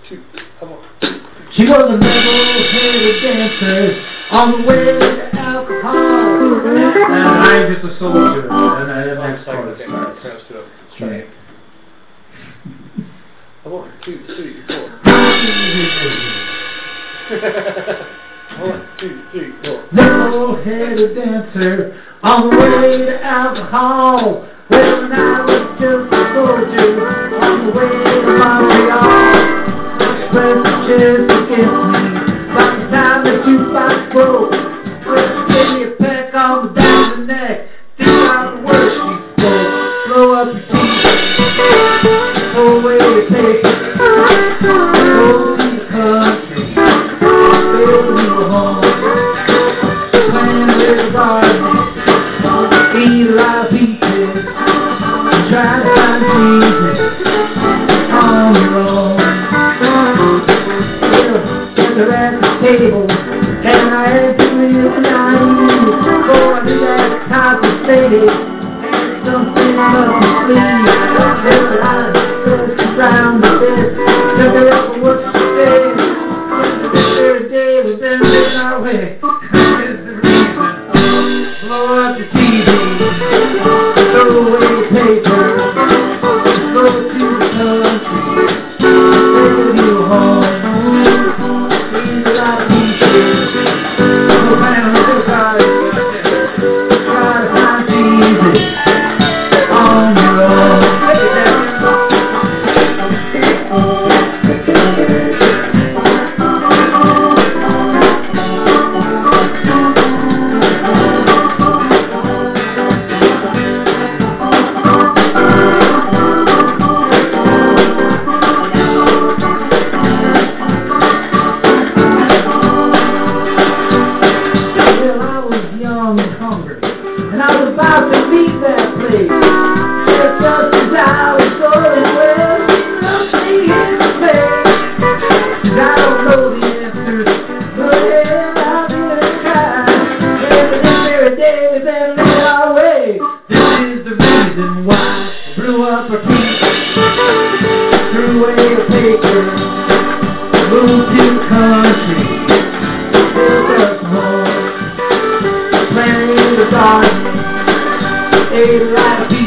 two, come on. She was a level-headed dancer on the way to alcohol. And I'm just a soldier. And the next part is straight. One, two, three, four. 1, 2, 3, 4. Level-headed dancer on the way to alcohol. Well, when I was just a soldier on the way to Montreal. Pressed the chest against me. By the time the jukebox broke, well, she gave me a peck on the back of the neck. Think about the words she spoke. Throw up your teeth. Throw away your paper. Go to the country. Build a new home. Plant a little garden. Eat a lot of peaches. Try to find Jesus on your own. At the table, and I had to live naive. For I knew that compensated, and something up my sleeve. There's a lot of discussion around the bed. Took her up for what she said. Every day we've been living our way. This is the reason. Blow up the TV, throw away the paper, go to the country, build a new home. And I was about to leave that place. Just as I was going, well, she looked me in the face. 'Cause I don't know the answers, but yeah, I'm gonna try. And this very day we've been living our way. This is the reason why. Blew up our teeth, threw away the paper, moved to the country, built us a home. Planted a garden, ate a lot of